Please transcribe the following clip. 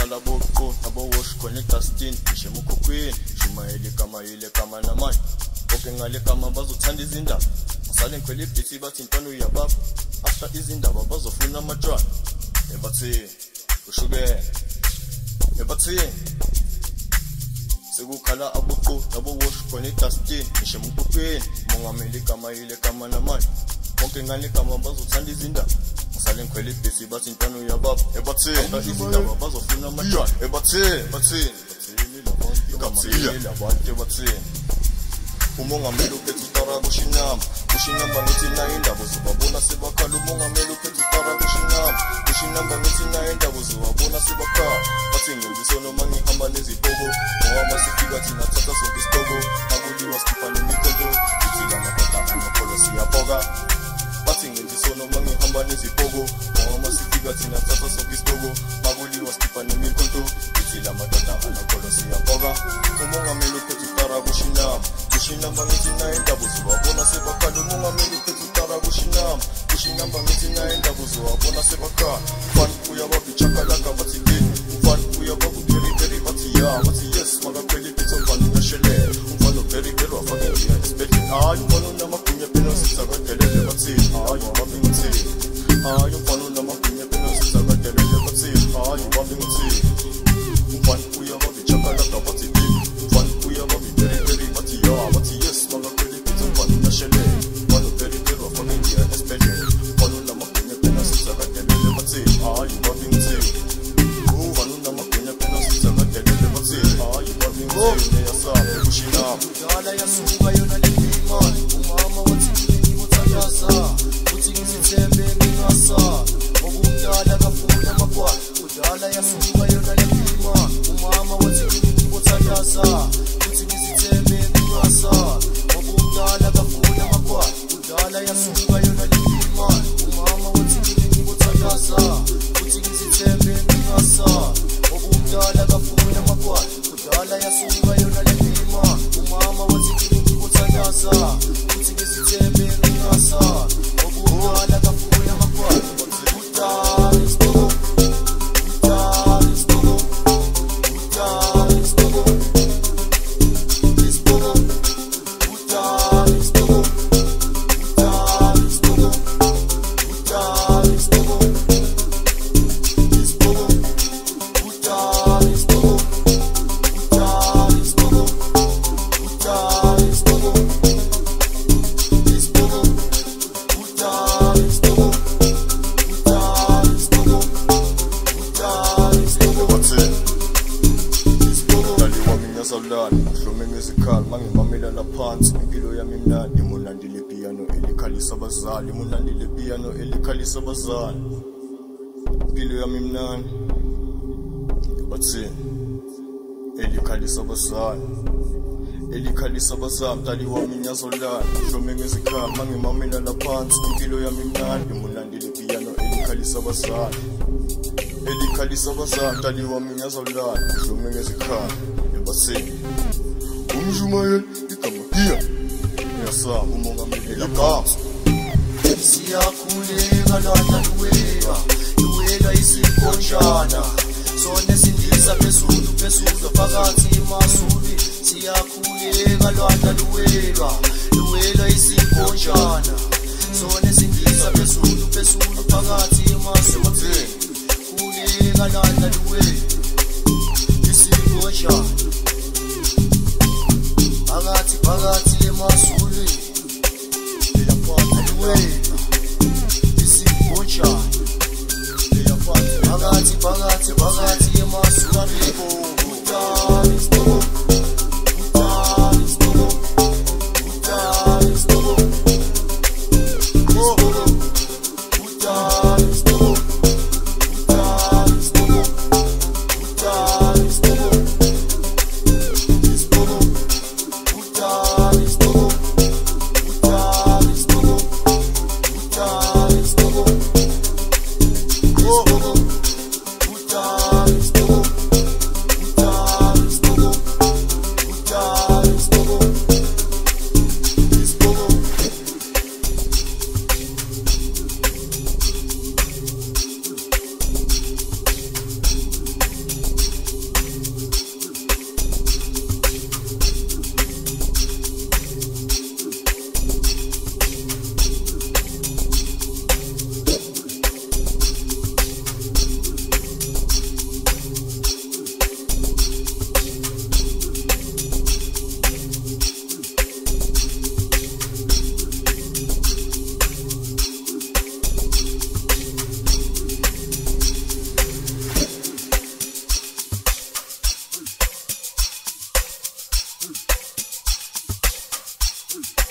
Sekukhala boqo nabo wash khona edustin ngisho emkhukhwini shumayele kama namanje bonke ngale kama bazothanda izindaba asale ngikhwela ibhithi bathi intwana uyababa asha izindaba bazofuna amajwana ebathini ushukela ebathini sekukhala aboqo nabo wash khona edustin ngisho emkhukhwini mongameli kama namanje bonke ngale kama bazothanda izindaba asale ngikhwela ibhithi bathi intwana uyababa ebathini izindaba bazofuna amajwana ebathini labantu ebathini umongameli uphethe utara kushinamba ngithi nayo indaba uzobabona sebakhala umongameli uphethe utara kushinamba ngithi nayo indaba uzobabona sebakhala bathi ngembiso noma ngihamba nezitobo ngoba sifika thina thatha sonke isitobo akuliwa sikhipha nemikhonto ithi lamadodana amakholo siyaboka bathi ngembiso noma ngihamba nezitobo ngoba sifika thina thatha sonke isitobo akuliwa sikhipha nemikhonto ithi lamadodana amakholo siyaboka umongameli uphethe utara kushinamba ngithi nayo indaba uzobabona sebakhala umongameli uphethe utara kushinamba ngithi nayo indaba uzobabona sebakhala ufana uyababichakalaka bathi yini ufana uyababuberiberi bathi ya bathi yes makakhwela ibhithi umfana uyashelela umfana uberiberi wafake ngiya esibhedlela hayi umfana unamagunya phela sisakadelele bathini hayi babi ngithini hayi umfana unamagunya phela sisakadelele bathini hayi babi ngithini umfana uyababichakalaka bathi yini umfana uyababiberiberi bathi ya bathi yes makakhwela ibhithi umfana uyashelela umfana uberiberi wafake ngiya esibhedlela umfana unamagunya phela sisakadelele bathini hayi babi ngithini umfana unamagunya phela sisakadelele bathini hayi babi ngithini yasabe kushinamba kudala yasuka yona lemimani umama wathi ngimuthandaza uthi ngizithembe ngingasa ngokudala kafuna amagwala kudala yasuka yona lemimani umama wathi ngimuthandaza uthi ngizithembe ngingasa ngokudala kafuna amagwala kudala yasuka yona lemimani umama wathi ngimuthandaza uthi ngizithembe ngingasa ngokudala kafuna amagwala kudala yasuka yona lemimani umama wathi ngimuthandaza uthi ngizithembe ngingasa ngokudala kafuna amagwala kudala isiboko kudala isiboko kudala isiboko isiboko kudala isiboko kudala isiboko kudala isiboko isiboko kudala isiboko kudala isiboko kudala isiboko isiboko kudala isiboko kudala isiboko kudala isiboko ebathini isiboko dali wami ngiyazalana ngihlome ngezikhala mangimamela laphansi impilo yami mnandi munandile piano elikhalisa abazali munandile piano elikhalisa abazali impilo yami mnandi ebathini elikhalisa abazali dali wami ngiyazalana ngihlome ngezikhala mangimamela laphansi impilo yami mnandi munandile piano elikhalisa abazali dali wami ngiyazalana ngihlome ngezikhala ebathini umjumayeli igamahiya ngiyasaba umongameli laphansi siyakhuleka lana luwela isinkonjana sona sindisa phezulu phakathi emasuli siyakhuleka lana luwela isinkonjana sona sindisa phezulu phakathi emasuli khuleka lana luwela isinkonjana phakathi emasuli luwela isinkonjana phakathi emasuli kudala isiboko kudala isiboko kudala isiboko kudala isiboko kudala isiboko kudala isiboko isiboko kudala isiboko kudala isiboko Hey.